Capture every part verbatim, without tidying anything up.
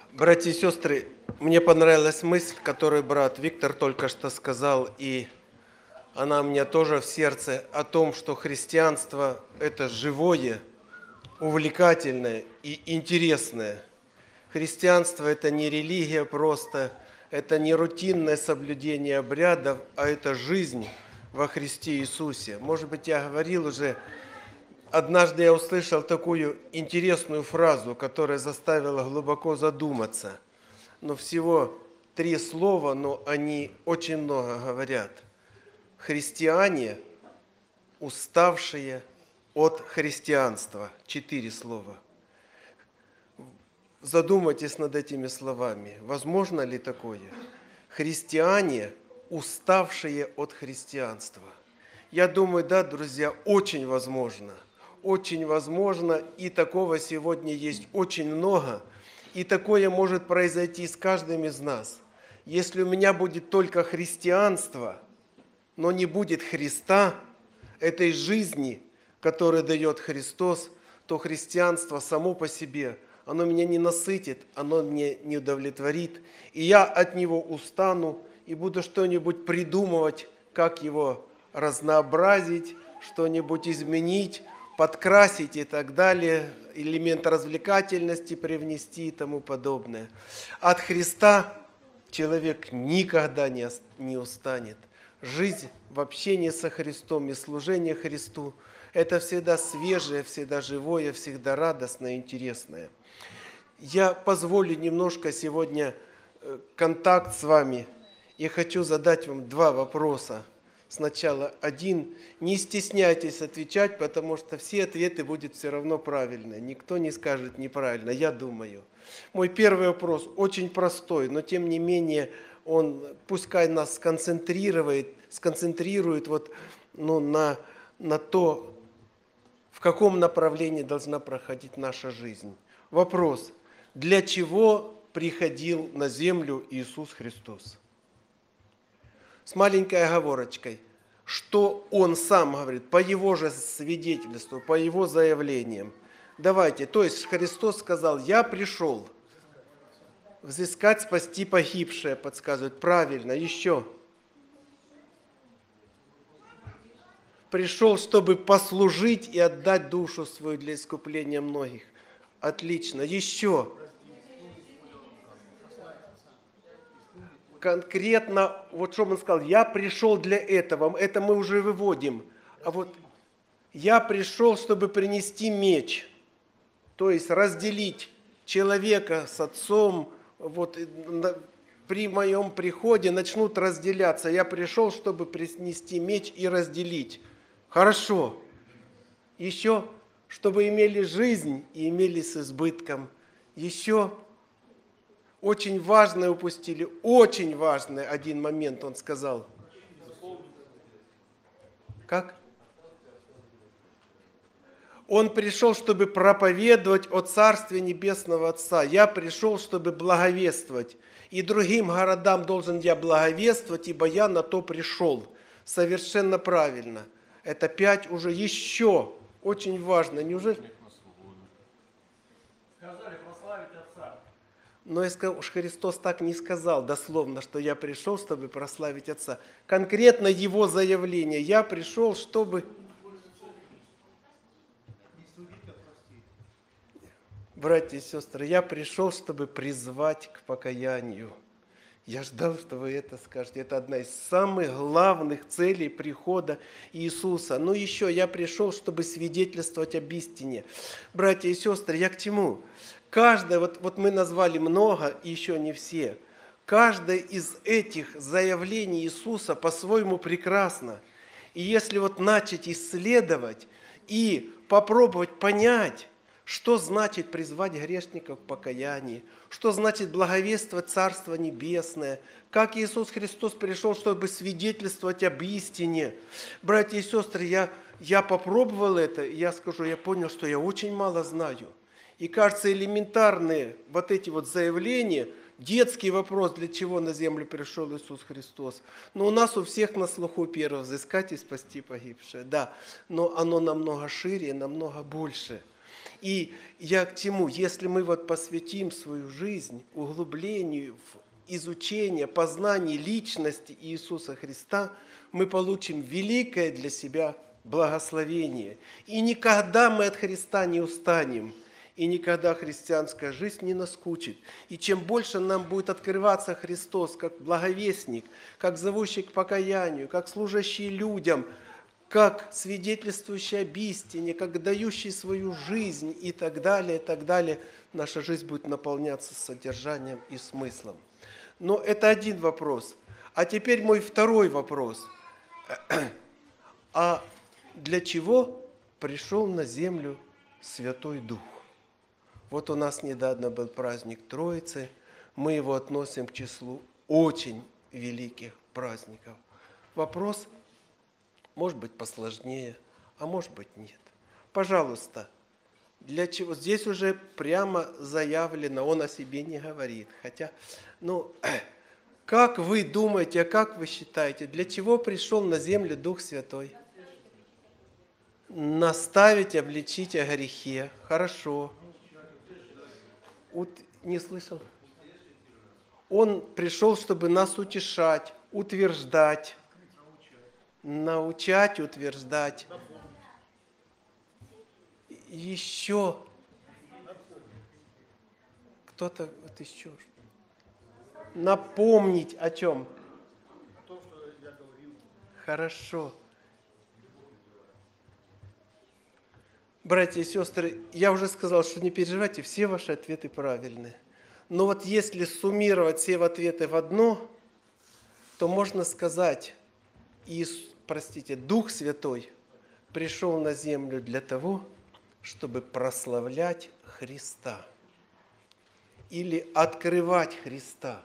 Братья и сестры, мне понравилась мысль, которую брат Виктор только что сказал, и она у меня тоже в сердце, о том, что христианство – это живое, увлекательное и интересное. Христианство – это не религия просто, это не рутинное соблюдение обрядов, а это жизнь во Христе Иисусе. Может быть, я говорил уже, однажды я услышал такую интересную фразу, которая заставила глубоко задуматься. Но всего три слова, но они очень много говорят. Христиане, уставшие от христианства. Четыре слова. Задумайтесь над этими словами. Возможно ли такое? Христиане, уставшие от христианства. Я думаю, да, друзья, очень возможно. Очень возможно, и такого сегодня есть очень много. И такое может произойти с каждым из нас. Если у меня будет только христианство, но не будет Христа, этой жизни, которую дает Христос, то христианство само по себе, оно меня не насытит, оно меня не удовлетворит. И я от него устану и буду что-нибудь придумывать, как его разнообразить, что-нибудь изменить, подкрасить и так далее, элемент развлекательности привнести и тому подобное. От Христа человек никогда не, не устанет. Жизнь в общении со Христом и служение Христу – это всегда свежее, всегда живое, всегда радостное, интересное. Я позволю немножко сегодня контакт с вами и хочу задать вам два вопроса. Сначала один. Не стесняйтесь отвечать, потому что все ответы будут все равно правильные. Никто не скажет неправильно, я думаю. Мой первый вопрос очень простой, но тем не менее он пускай нас сконцентрирует, сконцентрирует вот, ну, на, на то, в каком направлении должна проходить наша жизнь. Вопрос. Для чего приходил на землю Иисус Христос? С маленькой оговорочкой, что Он сам говорит, по Его же свидетельству, по Его заявлениям. Давайте, то есть Христос сказал, я пришел взыскать, спасти погибшее, подсказывают. Правильно, еще. Пришел, чтобы послужить и отдать душу свою для искупления многих. Отлично, еще. Конкретно, вот что он сказал, я пришел для этого, это мы уже выводим. А вот я пришел, чтобы принести меч, то есть разделить человека с отцом, вот при моем приходе начнут разделяться. Я пришел, чтобы принести меч и разделить. Хорошо. Еще, чтобы имели жизнь и имели с избытком. Еще очень важное упустили, очень важный один момент он сказал. Как? Он пришел, чтобы проповедовать о Царстве Небесного Отца. Я пришел, чтобы благовествовать. И другим городам должен я благовествовать, ибо я на то пришел. Совершенно правильно. Это пять уже еще очень важно. Неужели? Сказали прославить Отца. Но уж Христос так не сказал дословно, что я пришел, чтобы прославить Отца. Конкретно Его заявление. Я пришел, чтобы... Братья и сестры, я пришел, чтобы призвать к покаянию. Я ждал, что вы это скажете. Это одна из самых главных целей прихода Иисуса. Ну еще, я пришел, чтобы свидетельствовать об истине. Братья и сестры, я к чему? Каждое, вот, вот мы назвали много, и еще не все. Каждое из этих заявлений Иисуса по-своему прекрасно. И если вот начать исследовать и попробовать понять, что значит призвать грешников к покаянию, что значит благовествовать Царство Небесное, как Иисус Христос пришел, чтобы свидетельствовать об истине. Братья и сестры, я, я попробовал это, и я скажу, я понял, что я очень мало знаю. И кажется, элементарные вот эти вот заявления, детский вопрос, для чего на землю пришел Иисус Христос. Но у нас у всех на слуху первое, взыскать и спасти погибшее. Да, но оно намного шире, намного больше. И я к чему? Если мы вот посвятим свою жизнь углублению в изучение, познание личности Иисуса Христа, мы получим великое для себя благословение. И никогда мы от Христа не устанем, и никогда христианская жизнь не наскучит. И чем больше нам будет открываться Христос как благовестник, как зовущий к покаянию, как служащий людям, как свидетельствующий об истине, как дающий свою жизнь и так далее, и так далее, наша жизнь будет наполняться содержанием и смыслом. Но это один вопрос. А теперь мой второй вопрос. А для чего пришел на землю Святой Дух? Вот у нас недавно был праздник Троицы. Мы его относим к числу очень великих праздников. Вопрос, может быть, посложнее, а может быть, нет. Пожалуйста, для чего? Здесь уже прямо заявлено, он о себе не говорит. Хотя, ну, как вы думаете, а как вы считаете, для чего пришел на землю Дух Святой? Наставить, обличить о грехе. Хорошо. Ут... Не слышал? Он пришел, чтобы нас утешать, утверждать, научать, утверждать. Еще кто-то вот еще напомнить о чем? То, что я говорил. Хорошо. Братья и сестры, я уже сказал, что не переживайте, все ваши ответы правильные. Но вот если суммировать все ответы в одно, то можно сказать, Иисус, простите, Дух Святой пришел на землю для того, чтобы прославлять Христа или открывать Христа.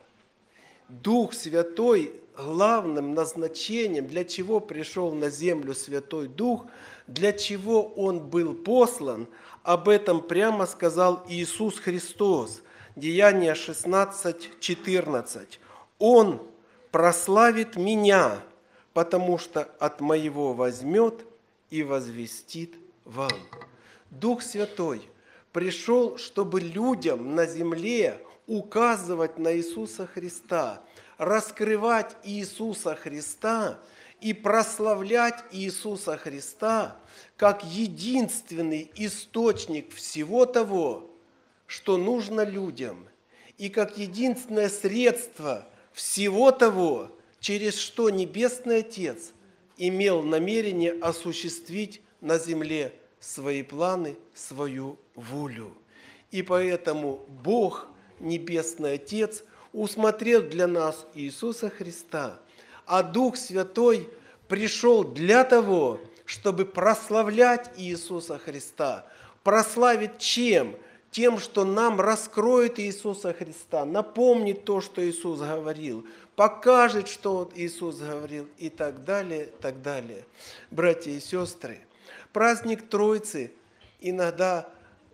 Дух Святой главным назначением, для чего пришел на землю Святой Дух, для чего Он был послан, об этом прямо сказал Иисус Христос. Деяния шестнадцать четырнадцать. Он прославит Меня, потому что от Моего возьмет и возвестит вам. Дух Святой пришел, чтобы людям на земле указывать на Иисуса Христа, раскрывать Иисуса Христа и прославлять Иисуса Христа как единственный источник всего того, что нужно людям, и как единственное средство всего того, через что Небесный Отец имел намерение осуществить на земле свои планы, свою волю. И поэтому Бог, Небесный Отец, усмотрел для нас Иисуса Христа, а Дух Святой пришел для того, чтобы прославлять Иисуса Христа. Прославить чем? Тем, что нам раскроет Иисуса Христа, напомнит то, что Иисус говорил, покажет, что Иисус говорил, и так далее, так далее. Братья и сестры, праздник Троицы иногда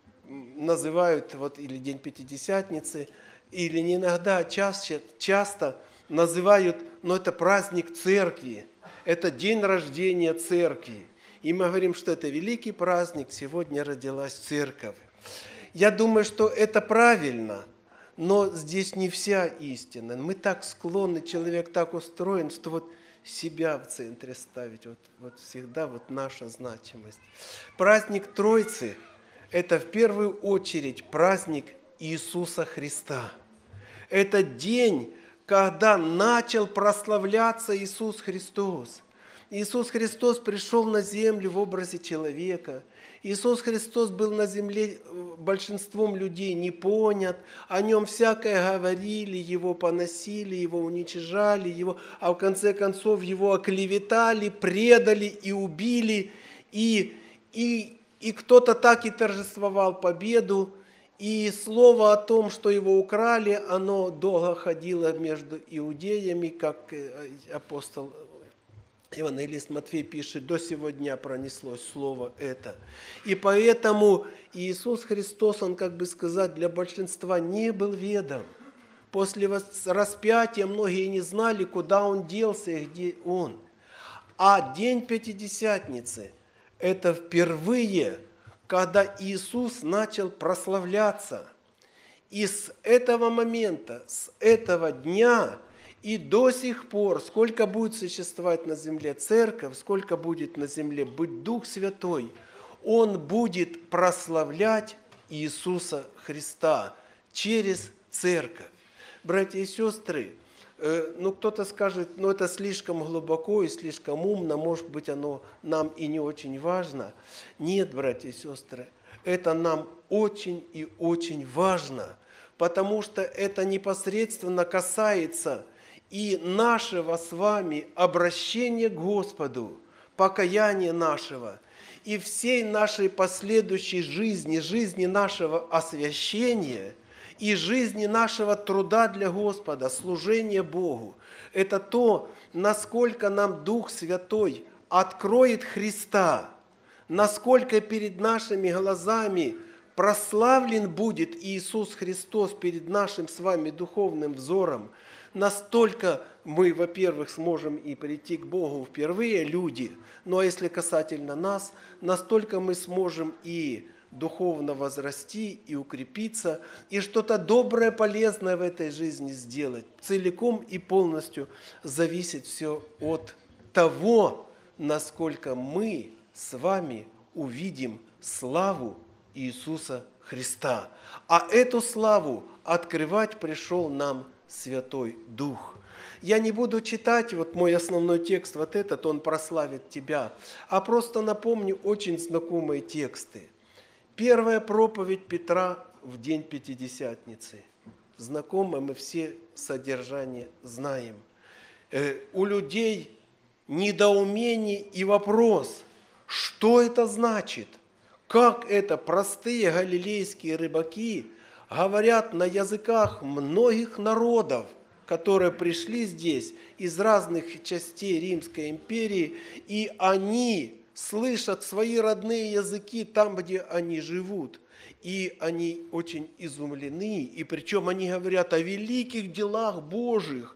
называют, вот, или День Пятидесятницы, или не иногда, а чаще, часто называют, но это праздник Церкви, это день рождения Церкви. И мы говорим, что это великий праздник, сегодня родилась Церковь. Я думаю, что это правильно, но здесь не вся истина. Мы так склонны, человек так устроен, что вот себя в центре ставить, вот, вот всегда вот наша значимость. Праздник Троицы – это в первую очередь праздник Иисуса Христа. Это день, когда начал прославляться Иисус Христос. Иисус Христос пришел на землю в образе человека. Иисус Христос был на земле большинством людей не понят, о нем всякое говорили, его поносили, его уничижали, его, а в конце концов его оклеветали, предали и убили, и, и, и кто-то так и торжествовал победу, и слово о том, что его украли, оно долго ходило между иудеями, как апостол Евангелист Матфей пишет, до сего дня пронеслось слово это. И поэтому Иисус Христос, Он, как бы сказать, для большинства не был ведом. После распятия многие не знали, куда Он делся и где Он. А день Пятидесятницы – это впервые, когда Иисус начал прославляться. И с этого момента, с этого дня и до сих пор, сколько будет существовать на земле церковь, сколько будет на земле быть Дух Святой, Он будет прославлять Иисуса Христа через церковь. Братья и сестры, э, ну кто-то скажет, ну это слишком глубоко и слишком умно, может быть оно нам и не очень важно. Нет, братья и сестры, это нам очень и очень важно, потому что это непосредственно касается и нашего с вами обращения к Господу, покаяния нашего, и всей нашей последующей жизни, жизни нашего освящения и жизни нашего труда для Господа, служения Богу. Это то, насколько нам Дух Святой откроет Христа, насколько перед нашими глазами прославлен будет Иисус Христос перед нашим с вами духовным взором, настолько мы, во-первых, сможем и прийти к Богу впервые, люди, ну а если касательно нас, настолько мы сможем и духовно возрасти, и укрепиться, и что-то доброе, полезное в этой жизни сделать. Целиком и полностью зависит все от того, насколько мы с вами увидим славу Иисуса Христа. А эту славу открывать пришел нам Святой Дух. Я не буду читать, вот мой основной текст, вот этот, он прославит тебя, а просто напомню очень знакомые тексты. Первая проповедь Петра в день Пятидесятницы. Знакомы, мы все содержание знаем. Э, у людей недоумение и вопрос, что это значит? Как это простые галилейские рыбаки говорят на языках многих народов, которые пришли здесь из разных частей Римской империи, и они слышат свои родные языки там, где они живут. И они очень изумлены, и причем они говорят о великих делах Божьих.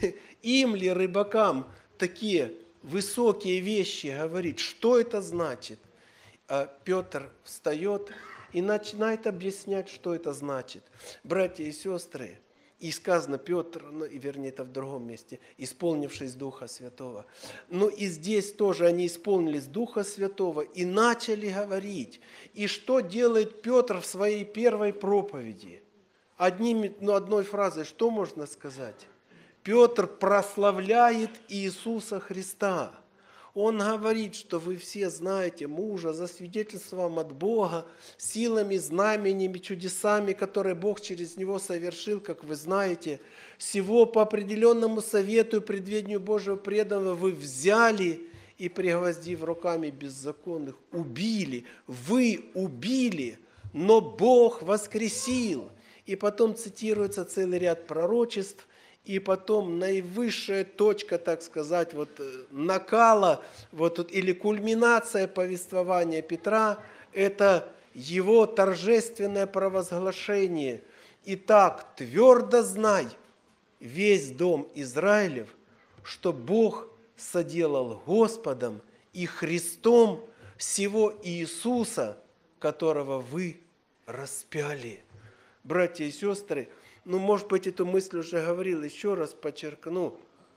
Им ли, рыбакам, такие высокие вещи говорить? Что это значит? А Петр встает и начинает объяснять, что это значит. Братья и сестры, и сказано Петр, ну, и вернее это в другом месте, исполнившись Духа Святого. Но и здесь тоже они исполнились Духа Святого и начали говорить. И что делает Петр в своей первой проповеди? Одним, ну, одной фразой что можно сказать? Петр прославляет Иисуса Христа. Он говорит, что вы все знаете мужа, засвидетельствовав от Бога, силами, знамениями, чудесами, которые Бог через него совершил, как вы знаете. Всего по определенному совету и предведению Божьего преданного вы взяли и, пригвоздив руками беззаконных, убили. Вы убили, но Бог воскресил. И потом цитируется целый ряд пророчеств. И потом наивысшая точка, так сказать, вот, накала вот, или кульминация повествования Петра – это его торжественное провозглашение. «Итак, твердо знай, весь дом Израилев, что Бог соделал Господом и Христом всего Иисуса, которого вы распяли». Братья и сестры, ну, может быть, эту мысль уже говорил, еще раз подчеркну.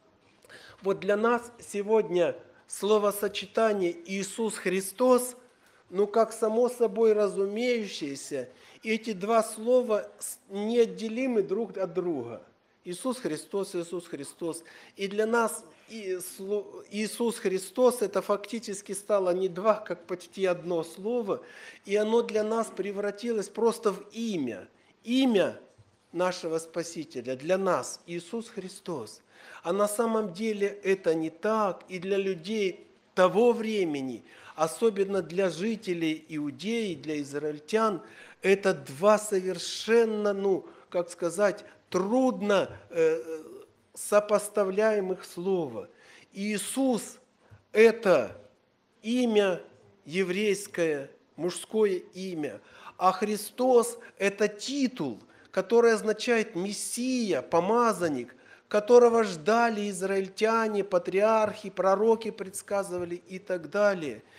Вот для нас сегодня словосочетание «Иисус Христос», ну, как само собой разумеющееся, эти два слова неотделимы друг от друга. Иисус Христос, Иисус Христос. И для нас Иисус Христос это фактически стало не два, как почти одно слово, и оно для нас превратилось просто в имя. Имя нашего Спасителя для нас Иисус Христос. А на самом деле это не так, и для людей того времени, особенно для жителей Иудеи, для израильтян, это два совершенно, ну, как сказать, трудно э, сопоставляемых слова. Иисус – это имя еврейское, мужское имя, а Христос – это титул, который означает Мессия, помазанник, которого ждали израильтяне, патриархи, пророки предсказывали и так далее.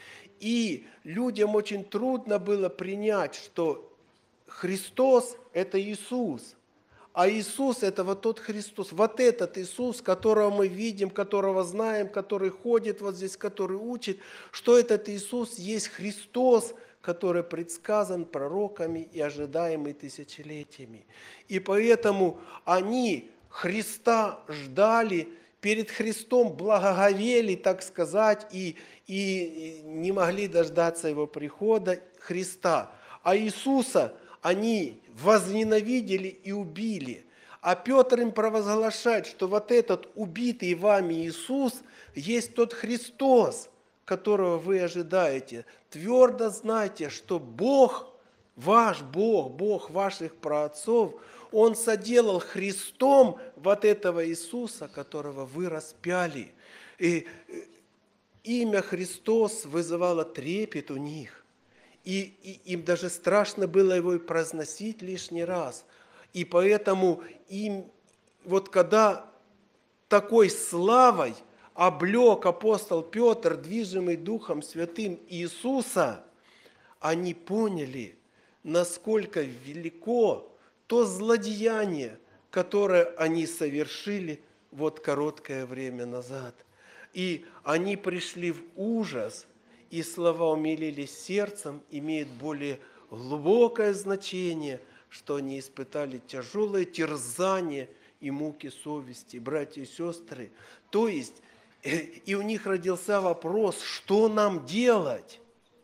И людям очень трудно было принять, что Христос – это Иисус. А Иисус – это вот тот Христос, вот этот Иисус, которого мы видим, которого знаем, который ходит вот здесь, который учит, что этот Иисус есть Христос, который предсказан пророками и ожидаемый тысячелетиями. И поэтому они Христа ждали, перед Христом благоговели, так сказать, и, и не могли дождаться Его прихода, Христа. А Иисуса они возненавидели и убили. А Петр им провозглашает, что вот этот убитый вами Иисус есть тот Христос, которого вы ожидаете. Твердо знайте, что Бог, ваш Бог, Бог ваших праотцов, Он соделал Христом вот этого Иисуса, которого вы распяли. И имя Христос вызывало трепет у них. И, и им даже страшно было его и произносить лишний раз. И поэтому им, вот когда такой славой облек апостол Петр, движимый Духом Святым Иисуса, они поняли, насколько велико то злодеяние, которое они совершили вот короткое время назад. И они пришли в ужас, и слова умилились сердцем, имеют более глубокое значение, что они испытали тяжелое терзание и муки совести, братья и сестры. То есть, и у них родился вопрос, что нам делать?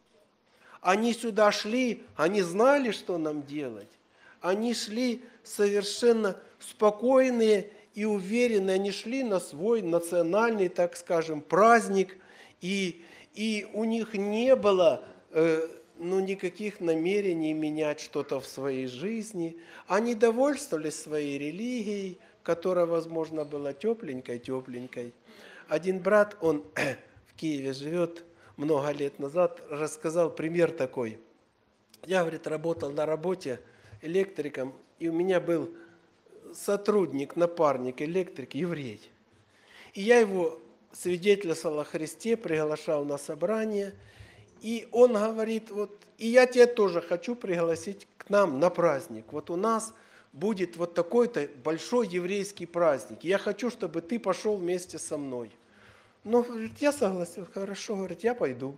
Они сюда шли, они знали, что нам делать. Они шли совершенно спокойные и уверенные, они шли на свой национальный, так скажем, праздник, и И у них не было э, ну, никаких намерений менять что-то в своей жизни. Они довольствовались своей религией, которая, возможно, была тепленькой-тепленькой. Один брат, он в Киеве живет, много лет назад рассказал пример такой. Я, говорит, работал на работе электриком, и у меня был сотрудник, напарник, электрик, еврей. И я его свидетельствовал о Христе, приглашал на собрание, и он говорит, вот, и я тебя тоже хочу пригласить к нам на праздник. Вот у нас будет вот такой-то большой еврейский праздник. Я хочу, чтобы ты пошел вместе со мной. Ну, говорит, я согласился, хорошо, говорит, я пойду.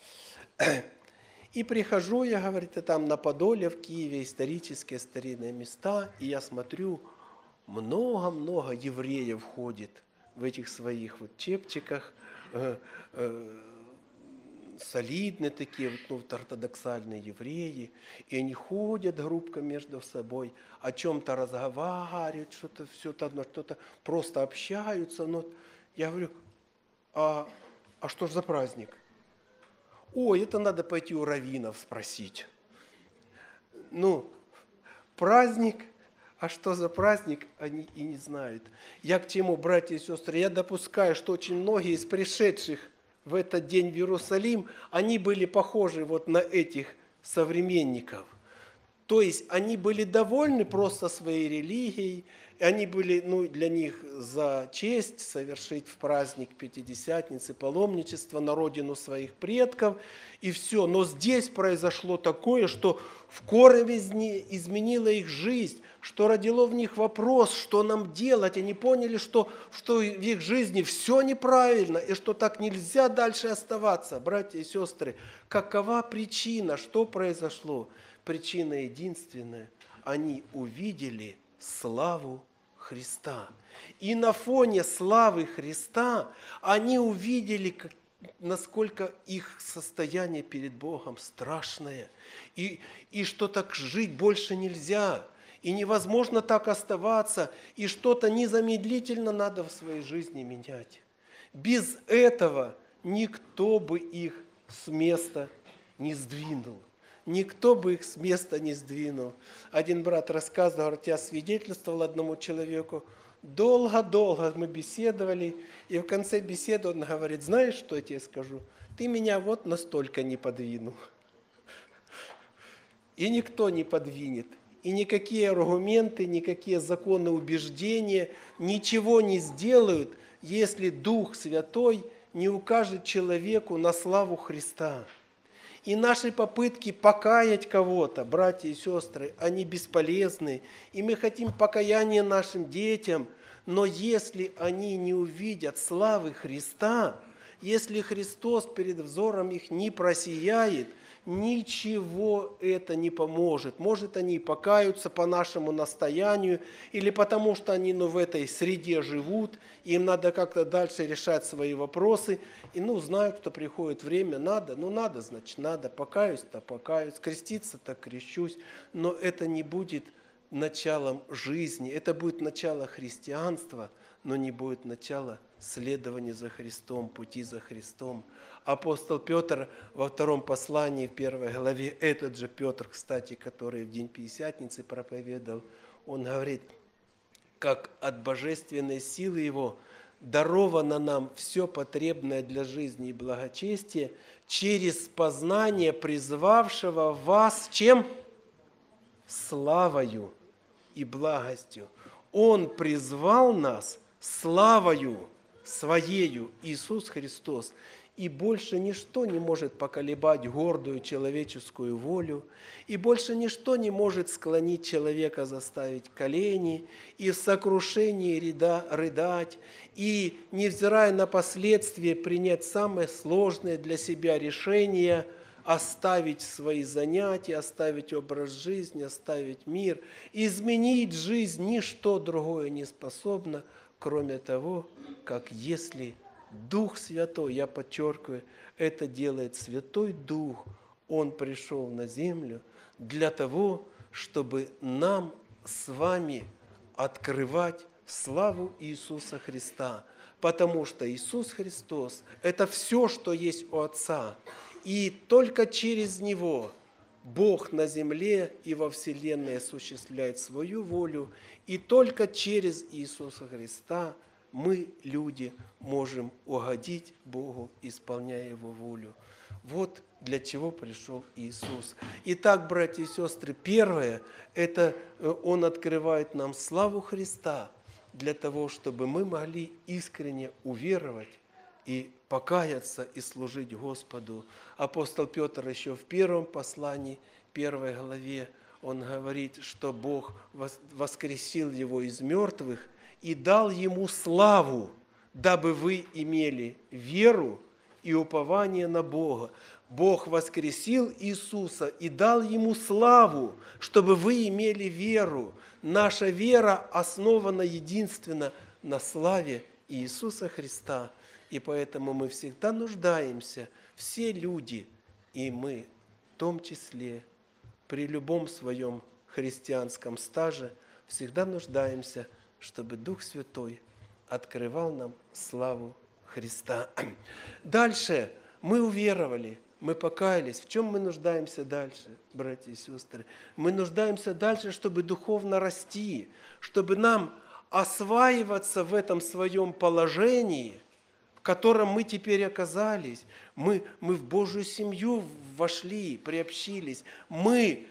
И прихожу я, говорит, и там на Подоле в Киеве исторические старинные места, и я смотрю, много-много евреев ходит в этих своих вот чепчиках, э, э, солидные такие, ну, ортодоксальные евреи, и они ходят группками между собой, о чем-то разговаривают, что-то все одно, что-то просто общаются. Но я говорю, а, а что ж за праздник? Ой, это надо пойти у раввинов спросить. Ну, праздник, а что за праздник, они и не знают. Я к чему, братья и сестры, я допускаю, что очень многие из пришедших в этот день в Иерусалим, они были похожи вот на этих современников. То есть они были довольны просто своей религией, и они были, ну, для них за честь совершить в праздник Пятидесятницы паломничество на родину своих предков, и все. Но здесь произошло такое, что в корне изменило их жизнь, что родило в них вопрос, что нам делать. Они поняли, что, что в их жизни все неправильно, и что так нельзя дальше оставаться. Братья и сестры, какова причина, что произошло? Причина единственная. Они увидели славу Христа. И на фоне славы Христа они увидели, как, насколько их состояние перед Богом страшное. И, и что так жить больше нельзя. И невозможно так оставаться. И что-то незамедлительно надо в своей жизни менять. Без этого никто бы их с места не сдвинул. Никто бы их с места не сдвинул. Один брат рассказывал, говорит, я свидетельствовал одному человеку. Долго-долго мы беседовали, и в конце беседы он говорит, знаешь, что я тебе скажу? Ты меня вот настолько не подвинул. И никто не подвинет. И никакие аргументы, никакие законы убеждения ничего не сделают, если Дух Святой не укажет человеку на славу Христа. И наши попытки покаять кого-то, братья и сестры, они бесполезны. И мы хотим покаяния нашим детям, но если они не увидят славы Христа, если Христос перед взором их не просияет, ничего это не поможет. Может, они и покаются по нашему настоянию, или потому что они ну, в этой среде живут, им надо как-то дальше решать свои вопросы. И ну, знают, что приходит время, надо, ну надо, значит, надо, покаюсь-то покаюсь, креститься-то крещусь, но это не будет началом жизни, это будет начало христианства, но не будет начала следования за Христом, пути за Христом. Апостол Петр во втором послании, в первой главе, этот же Петр, кстати, который в день Пятидесятницы проповедовал, он говорит, как от божественной силы Его даровано нам все потребное для жизни и благочестия через познание призвавшего вас чем? Славою и благостью. Он призвал нас славою Своею, Иисус Христос, и больше ничто не может поколебать гордую человеческую волю, и больше ничто не может склонить человека, заставить колени, и в сокрушении рыда, рыдать, и, невзирая на последствия, принять самое сложное для себя решение – оставить свои занятия, оставить образ жизни, оставить мир, изменить жизнь, ничто другое не способно, кроме того, как если Дух Святой, я подчеркиваю, это делает Святой Дух, Он пришел на землю для того, чтобы нам с вами открывать славу Иисуса Христа, потому что Иисус Христос – это все, что есть у Отца. И только через Него Бог на земле и во вселенной осуществляет свою волю, и только через Иисуса Христа мы, люди, можем угодить Богу, исполняя Его волю. Вот для чего пришел Иисус. Итак, братья и сестры, первое, это Он открывает нам славу Христа для того, чтобы мы могли искренне уверовать и покаяться и служить Господу. Апостол Петр еще в первом послании, первой главе, он говорит, что Бог воскресил его из мертвых и дал ему славу, дабы вы имели веру и упование на Бога. Бог воскресил Иисуса и дал ему славу, чтобы вы имели веру. Наша вера основана единственно на славе Иисуса Христа. И поэтому мы всегда нуждаемся, все люди, и мы в том числе, при любом своем христианском стаже, всегда нуждаемся, чтобы Дух Святой открывал нам славу Христа. Дальше мы уверовали, мы покаялись. В чем мы нуждаемся дальше, братья и сестры? Мы нуждаемся дальше, чтобы духовно расти, чтобы нам осваиваться в этом своем положении, в котором мы теперь оказались. Мы, мы в Божью семью вошли, приобщились. Мы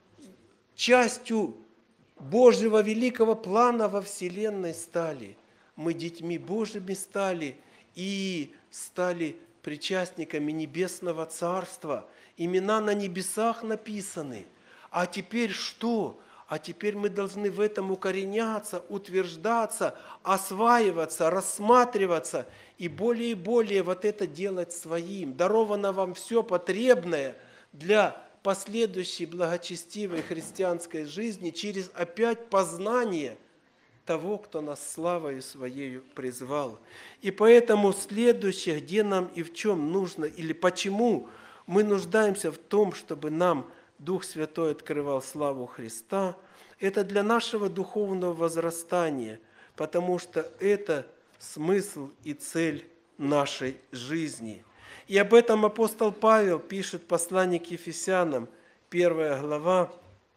частью Божьего великого плана во вселенной стали. Мы детьми Божьими стали и стали причастниками Небесного Царства. Имена на небесах написаны. А теперь что? А теперь мы должны в этом укореняться, утверждаться, осваиваться, рассматриваться и более и более вот это делать своим. Даровано вам все потребное для последующей благочестивой христианской жизни через опять познание того, кто нас славою Своею призвал. И поэтому следующее, где нам и в чем нужно, или почему мы нуждаемся в том, чтобы нам Дух Святой открывал славу Христа, это для нашего духовного возрастания, потому что это смысл и цель нашей жизни. И об этом апостол Павел пишет в послании к Ефесянам, первая глава,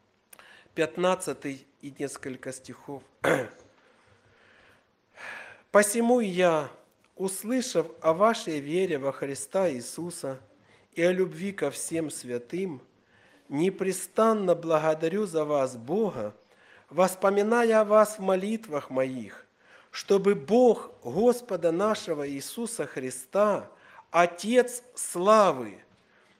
пятнадцатый и несколько стихов. «Посему я, услышав о вашей вере во Христа Иисуса и о любви ко всем святым, непрестанно благодарю за вас Бога, воспоминая о вас в молитвах моих, чтобы Бог Господа нашего Иисуса Христа, Отец славы,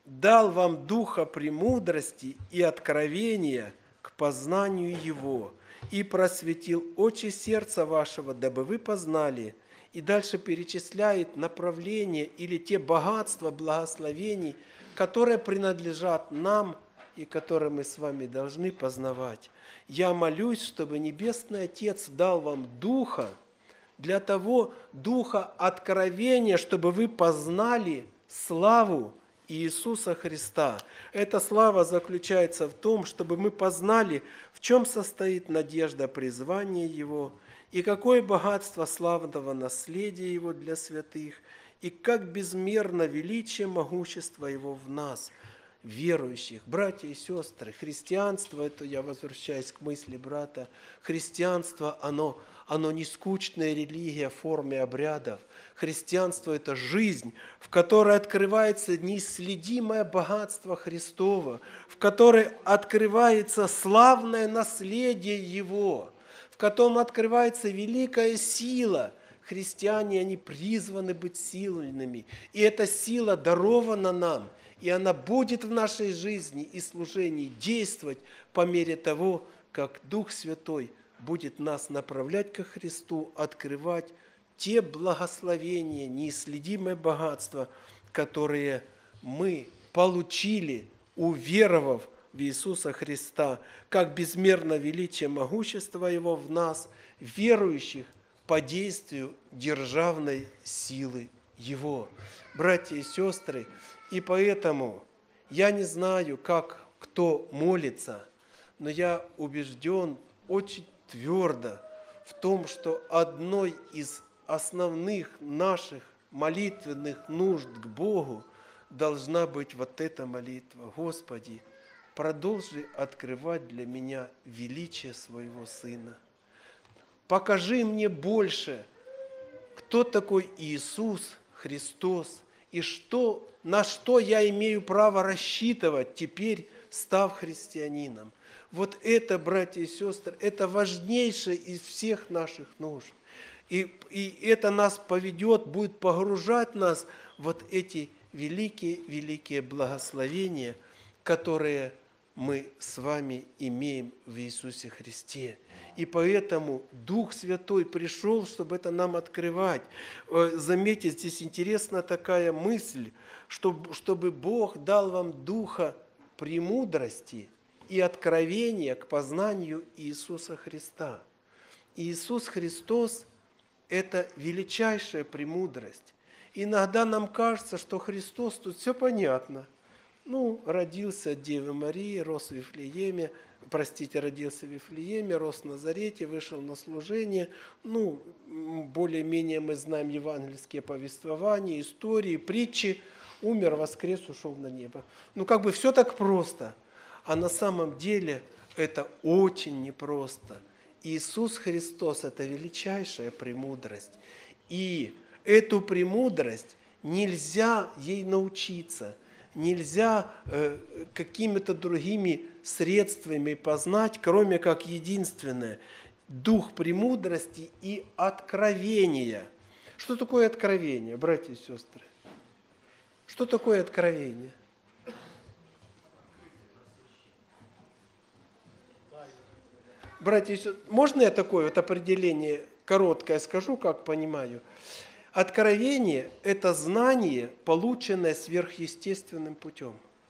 дал вам духа премудрости и откровения к познанию Его, и просветил очи сердца вашего, дабы вы познали». И дальше перечисляет направления или те богатства благословений, которые принадлежат нам и которые мы с вами должны познавать. Я молюсь, чтобы Небесный Отец дал вам Духа, для того Духа откровения, чтобы вы познали славу Иисуса Христа. Эта слава заключается в том, чтобы мы познали, в чем состоит надежда призвания Его, и какое богатство славного наследия Его для святых, и как безмерно величие могущества Его в нас, верующих. Братья и сестры, христианство, это я возвращаюсь к мысли брата, христианство, оно, оно не скучная религия в форме обрядов. Христианство – это жизнь, в которой открывается неисследимое богатство Христово, в которой открывается славное наследие Его, в котором открывается великая сила. Христиане, они призваны быть сильными, и эта сила дарована нам, и она будет в нашей жизни и служении действовать по мере того, как Дух Святой будет нас направлять ко Христу, открывать те благословения, неисследимое богатство, которые мы получили, уверовав в Иисуса Христа, как безмерно величие могущества Его в нас, верующих по действию державной силы Его. Братья и сестры, и поэтому я не знаю, как кто молится, но я убежден очень твердо в том, что одной из основных наших молитвенных нужд к Богу должна быть вот эта молитва: Господи, продолжи открывать для меня величие своего Сына. Покажи мне больше, кто такой Иисус Христос, и что, на что я имею право рассчитывать теперь, став христианином. Вот это, братья и сестры, это важнейшее из всех наших нужд. И, и это нас поведет, будет погружать нас в вот эти великие-великие благословения, которые мы с вами имеем в Иисусе Христе. И поэтому Дух Святой пришел, чтобы это нам открывать. Заметьте, здесь интересна такая мысль, чтобы, чтобы Бог дал вам Духа премудрости и откровения к познанию Иисуса Христа. Иисус Христос – это величайшая премудрость. Иногда нам кажется, что Христос, тут все понятно. Ну, родился от Девы Марии, рос в Вифлееме, простите, родился в Вифлееме, рос в Назарете, вышел на служение. Ну, более-менее мы знаем евангельские повествования, истории, притчи. Умер, воскрес, ушел на небо. Ну, как бы все так просто. А на самом деле это очень непросто. Иисус Христос – это величайшая премудрость. И эту премудрость нельзя ей научиться. Нельзя э, какими-то другими средствами познать, кроме как единственное – дух премудрости и откровения. Что такое откровение, братья и сестры? Что такое откровение? Братья и сестры, можно я такое вот определение короткое скажу, как понимаю? Откровение – это знание, полученное сверхъестественным путем.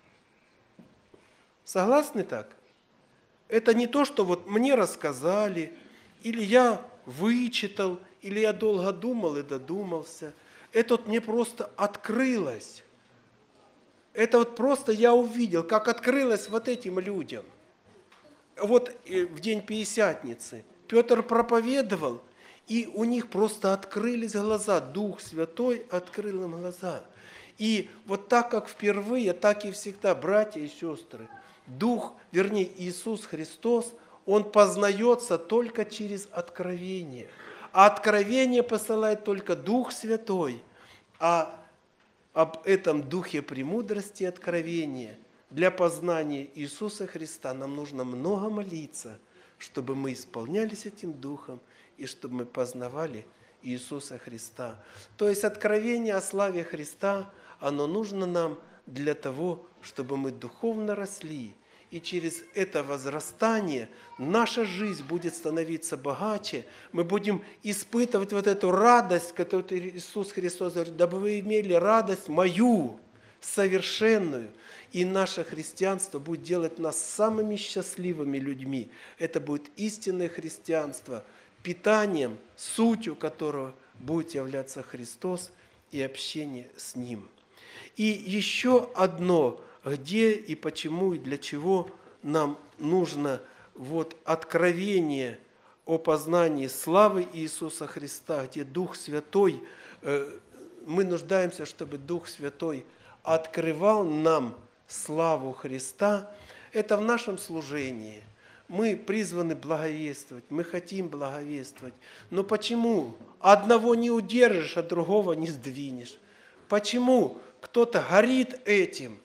Согласны так? Это не то, что вот мне рассказали, или я вычитал, или я долго думал и додумался. Это вот мне просто открылось. Это вот просто я увидел, как открылось вот этим людям. Вот в день Пятидесятницы Петр проповедовал, и у них просто открылись глаза. Дух Святой открыл им глаза. И вот так, как впервые, так и всегда, братья и сестры, Дух, вернее, Иисус Христос, Он познается только через откровение. А откровение посылает только Дух Святой. А об этом Духе премудрости и откровения для познания Иисуса Христа нам нужно много молиться, чтобы мы исполнялись этим Духом, и чтобы мы познавали Иисуса Христа. То есть откровение о славе Христа, оно нужно нам для того, чтобы мы духовно росли. И через это возрастание наша жизнь будет становиться богаче. Мы будем испытывать вот эту радость, которую Иисус Христос говорит, дабы вы имели радость мою, совершенную. И наше христианство будет делать нас самыми счастливыми людьми. Это будет истинное христианство, питанием, сутью которого будет являться Христос и общение с Ним. И еще одно, где и почему и для чего нам нужно вот откровение о познании славы Иисуса Христа, где Дух Святой, мы нуждаемся, чтобы Дух Святой открывал нам славу Христа. Это в нашем служении. Мы призваны благовествовать, мы хотим благовествовать. Но почему одного не удержишь, а другого не сдвинешь? Почему кто-то горит этим,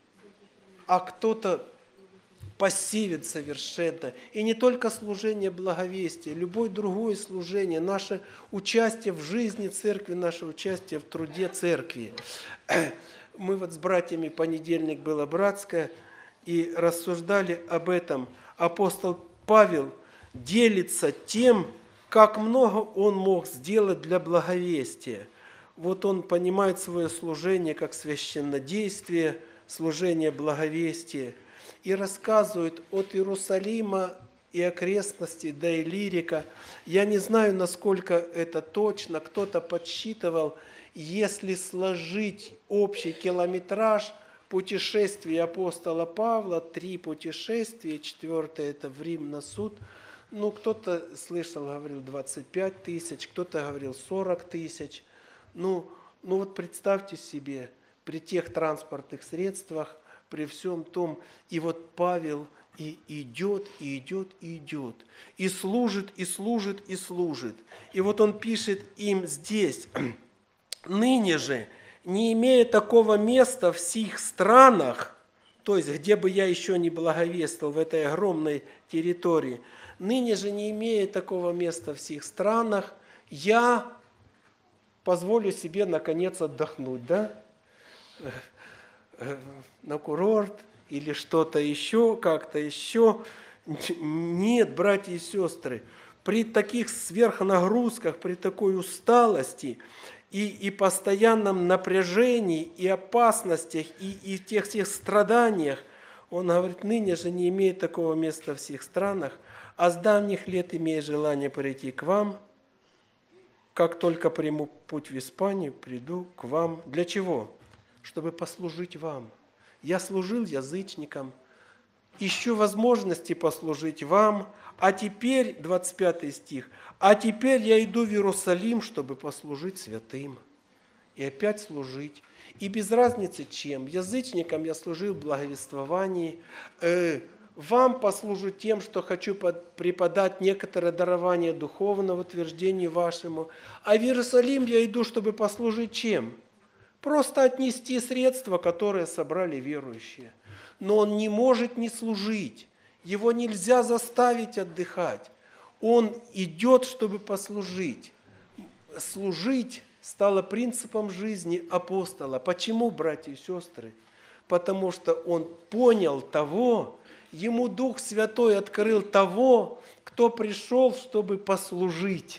а кто-то пассивен совершенно? И не только служение благовестия, любое другое служение, наше участие в жизни церкви, наше участие в труде церкви. Мы вот с братьями, понедельник было братское, и рассуждали об этом. Апостол Павел делится тем, как много он мог сделать для благовестия. Вот он понимает свое служение как священнодействие, служение благовестия, и рассказывает от Иерусалима и окрестностей до Илирика. Я не знаю, насколько это точно, кто-то подсчитывал, если сложить общий километраж путешествия апостола Павла, три путешествия, четвертое это в Рим на суд, ну, кто-то слышал, говорил двадцать пять тысяч, кто-то говорил сорок тысяч. Ну, ну вот представьте себе, при тех транспортных средствах, при всем том, и вот Павел и идет, и идет, и идет, и служит, и служит, и служит. И вот он пишет им здесь: «Ныне же, не имея такого места в сих странах», то есть где бы я еще не благовествовал в этой огромной территории, «ныне же, не имея такого места в сих странах, я позволю себе, наконец, отдохнуть, да? На курорт или что-то еще, как-то еще». Нет, братья и сестры, при таких сверхнагрузках, при такой усталости и, и постоянном напряжении, и опасностях, и, и тех всех страданиях, он говорит: «Ныне же, не имеет такого места в всех странах, а с давних лет имея желание прийти к вам, как только приму путь в Испанию, приду к вам». Для чего? Чтобы послужить вам. Я служил язычникам, ищу возможности послужить вам, а теперь, двадцать пятый стих, «а теперь я иду в Иерусалим, чтобы послужить святым». И опять служить. И без разницы чем. Язычникам я служил в благовествовании, э, вам послужу тем, что хочу преподать некоторое дарование духовного утверждению вашему. А в Иерусалим я иду, чтобы послужить чем? Просто отнести средства, которые собрали верующие. Но он не может не служить. Его нельзя заставить отдыхать. Он идет, чтобы послужить. Служить стало принципом жизни апостола. Почему, братья и сестры? Потому что он понял того, ему Дух Святой открыл того, кто пришел, чтобы послужить.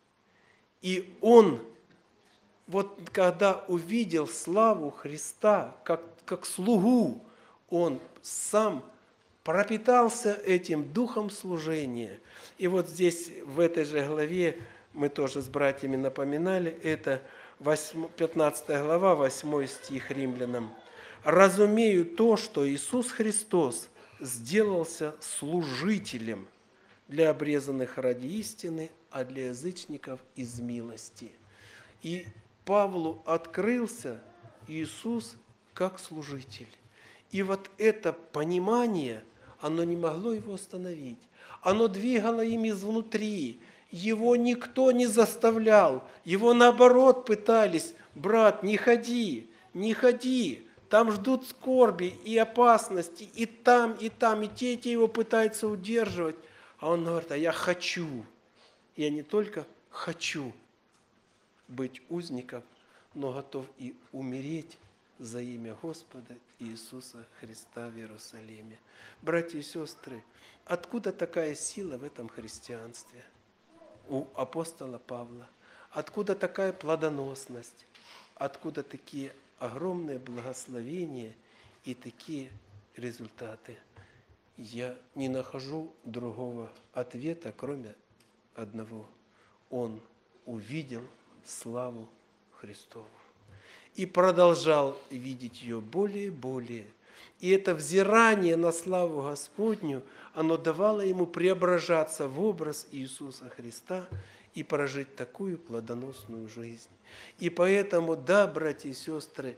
И он, вот когда увидел славу Христа, как, как слугу, он сам пропитался этим духом служения. И вот здесь, в этой же главе, мы тоже с братьями напоминали, это пятнадцатая глава, восьмой стих Римлянам. «Разумею то, что Иисус Христос сделался служителем для обрезанных ради истины, а для язычников из милости». И Павлу открылся Иисус как служитель. И вот это понимание, оно не могло его остановить. Оно двигало им изнутри. Его никто не заставлял. Его наоборот пытались: брат, не ходи, не ходи. Там ждут скорби и опасности, и там, и там, и те, и те его пытаются удерживать. А он говорит: а я хочу. Я не только хочу быть узником, но готов и умереть за имя Господа Иисуса Христа в Иерусалиме. Братья и сестры, откуда такая сила в этом христианстве у апостола Павла? Откуда такая плодоносность? Откуда такие огромные благословения и такие результаты? Я не нахожу другого ответа, кроме одного. Он увидел славу Христову и продолжал видеть ее более и более. И это взирание на славу Господню, оно давало ему преображаться в образ Иисуса Христа и прожить такую плодоносную жизнь. И поэтому, да, братья и сестры,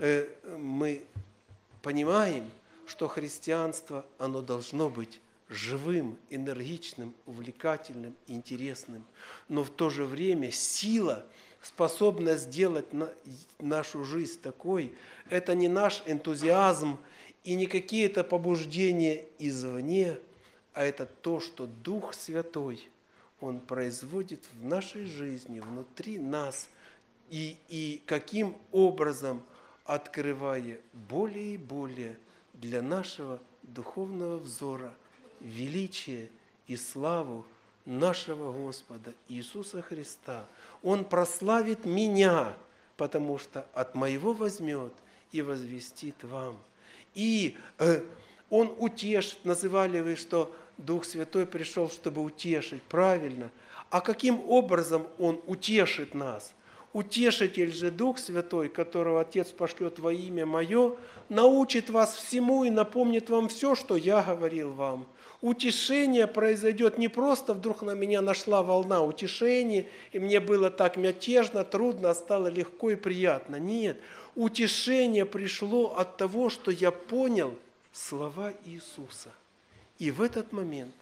мы понимаем, что христианство, оно должно быть живым, энергичным, увлекательным, интересным. Но в то же время сила, способная сделать нашу жизнь такой, это не наш энтузиазм и не какие-то побуждения извне, а это то, что Дух Святой, Он производит в нашей жизни, внутри нас, и, и каким образом, открывая более и более для нашего духовного взора величие и славу нашего Господа Иисуса Христа. Он прославит меня, потому что от моего возьмет и возвестит вам. И э, Он утешит, называли вы, что Дух Святой пришел, чтобы утешить, правильно. А каким образом Он утешит нас? Утешитель же Дух Святой, которого Отец пошлет во имя Мое, научит вас всему и напомнит вам все, что Я говорил вам. Утешение произойдет не просто вдруг на меня нашла волна утешения, и мне было так мятежно, трудно, а стало легко и приятно. Нет, утешение пришло от того, что я понял слова Иисуса. И в этот момент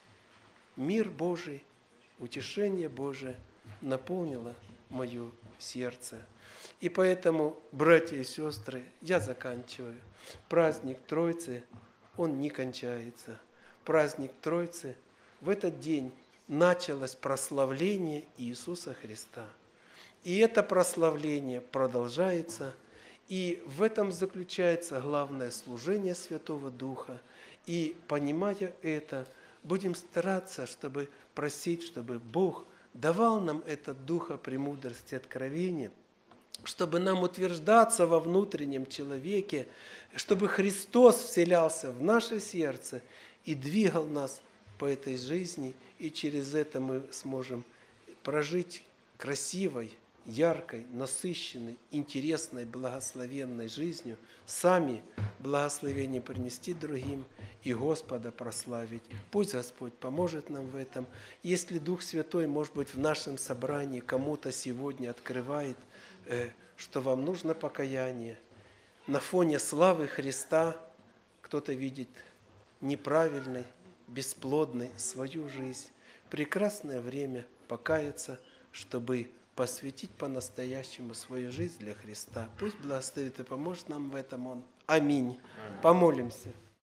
мир Божий, утешение Божие наполнило мое сердце. И поэтому, братья и сестры, я заканчиваю. Праздник Троицы, он не кончается. Праздник Троицы, в этот день началось прославление Иисуса Христа. И это прославление продолжается, и в этом заключается главное служение Святого Духа. И, понимая это, будем стараться, чтобы просить, чтобы Бог давал нам этот духа премудрости, откровения, чтобы нам утверждаться во внутреннем человеке, чтобы Христос вселялся в наше сердце и двигал нас по этой жизни, и через это мы сможем прожить красивой, яркой, насыщенной, интересной, благословенной жизнью, сами благословение принести другим и Господа прославить. Пусть Господь поможет нам в этом. Если Дух Святой, может быть, в нашем собрании кому-то сегодня открывает, что вам нужно покаяние, на фоне славы Христа кто-то видит неправильной, бесплодной свою жизнь. Прекрасное время покаяться, чтобы посвятить по-настоящему свою жизнь для Христа. Пусть благословит и поможет нам в этом Он. Аминь. Помолимся.